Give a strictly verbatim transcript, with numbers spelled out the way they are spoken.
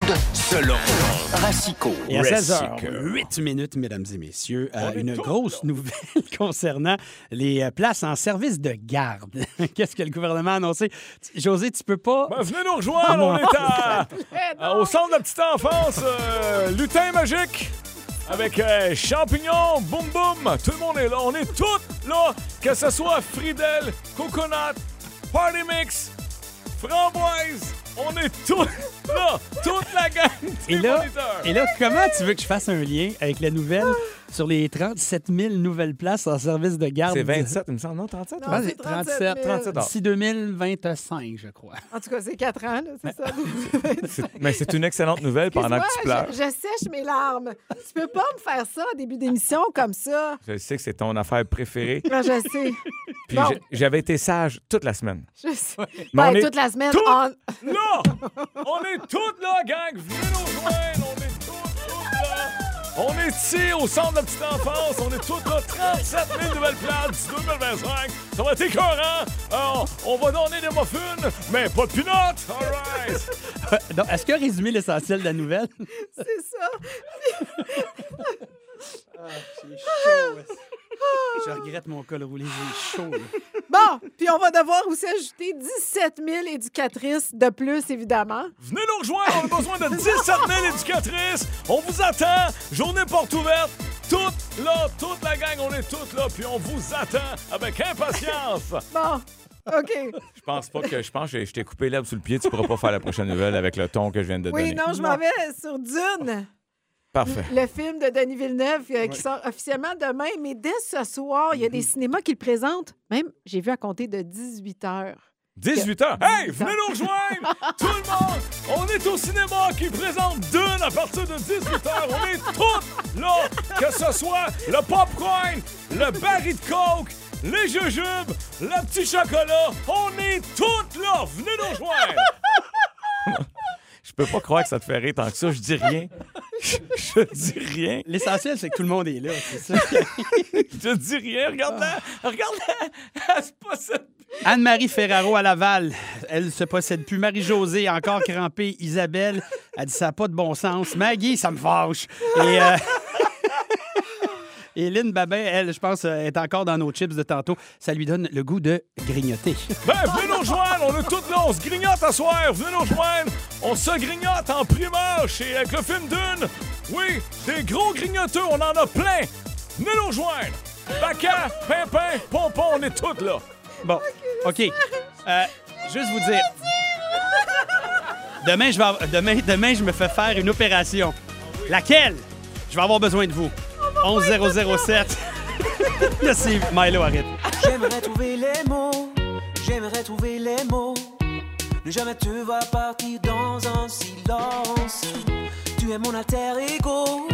selon Racicot. Et à seize heures huit minutes, mesdames et messieurs, euh, une grosse nouvelle concernant les euh, places en service de garde. Qu'est-ce que le gouvernement a annoncé? José, tu peux pas... Ben, venez nous rejoindre, on est à, à- au centre de la petite enfance, euh, lutin magique, avec euh, champignons, boum boum, tout le monde est là, on est tous là, que ce soit Fridel, Coconut, Party Mix, Framboise, on est tous là, toute la gang des Et là, moniteurs. et là, comment tu veux que je fasse un lien avec la nouvelle sur les trente-sept mille nouvelles places en service de garde? C'est vingt-sept, il me semble, non, trente-sept? Ah, c'est trente-sept, trente-sept ans. d'ici deux mille vingt-cinq, je crois. En tout cas, c'est quatre ans, là, c'est ça. C'est- Mais c'est une excellente nouvelle pendant que tu Excuse-moi, pleures. je, je sèche mes larmes. Tu peux pas me faire ça au début d'émission comme ça. Je sais que c'est ton affaire préférée. Ah, je sais. Puis Bon. j'ai- j'avais été sage toute la semaine. Je sais. Mais on Ben, est toute la semaine. tout- on- Là! On est toutes là, gang! Venez nous rejoindre! On est toutes, toutes là! On est ici, au centre de la petite enfance. On est toutes là, trente-sept mille nouvelles places d'ici deux mille vingt-cinq. Ça va être écœurant! Euh, on va donner des muffins, mais pas de peanuts! All right! Donc, est-ce que résumer l'essentiel de la nouvelle? C'est ça. C'est chaud. Je regrette mon col roulé, j'ai chaud. là. Bon, puis on va devoir aussi ajouter dix-sept mille éducatrices de plus, évidemment. Venez nous rejoindre! On a besoin de dix-sept mille éducatrices! On vous attend! Journée porte ouverte! Toutes là, toute la gang, on est toutes là, puis on vous attend avec impatience! Bon, OK. Je pense pas que je pense que je t'ai coupé l'herbe sous le pied. Tu pourras pas faire la prochaine nouvelle avec le ton que je viens de Oui, donner. non, je m'en vais sur Dune. Parfait. Le film de Denis Villeneuve euh, qui sort officiellement demain, mais dès ce soir, il y a des cinémas qui le présentent. Même, j'ai vu à compter de dix-huit heures. dix-huit heures. Hey, venez nous rejoindre! Tout le monde! On est au cinéma qui présente Dune à partir de dix-huit heures. On est tous là! Que ce soit le popcorn, le baril de coke, les jujubes, le petit chocolat. On est tous là! Venez nous rejoindre! Je peux pas croire que ça te fait rire tant que ça. Je dis rien. Je, je dis rien. L'essentiel, c'est que tout le monde est là, c'est ça. Je dis rien. Regarde-la. Regarde-la. Elle se possède. Anne-Marie Ferraro à Laval, elle se possède plus. Marie-Josée, encore crampée. Isabelle, elle dit ça n'a pas de bon sens. Maggie, ça me fâche. Et... Euh... Et Lynn Babin, elle, je pense, est encore dans nos chips de tantôt. Ça lui donne le goût de grignoter. Ben, venez nous rejoindre. On est tous là. On se grignote à soir. Venez nous rejoindre. On se grignote en primeur chez, avec le film Dune. Oui, des gros grignoteux. On en a plein. Venez nous rejoindre. Baca, Pimpin, Pompon, on est tous là. Bon, OK. Euh, juste vous dire... Demain, je vais avoir- demain, demain, je me fais faire une opération. Laquelle? Je vais avoir besoin de vous. onze zéro zéro sept. Là, c'est Milo, arrête. J'aimerais trouver les mots, j'aimerais trouver les mots. Ne jamais te voir partir dans un silence. Tu es mon alter ego,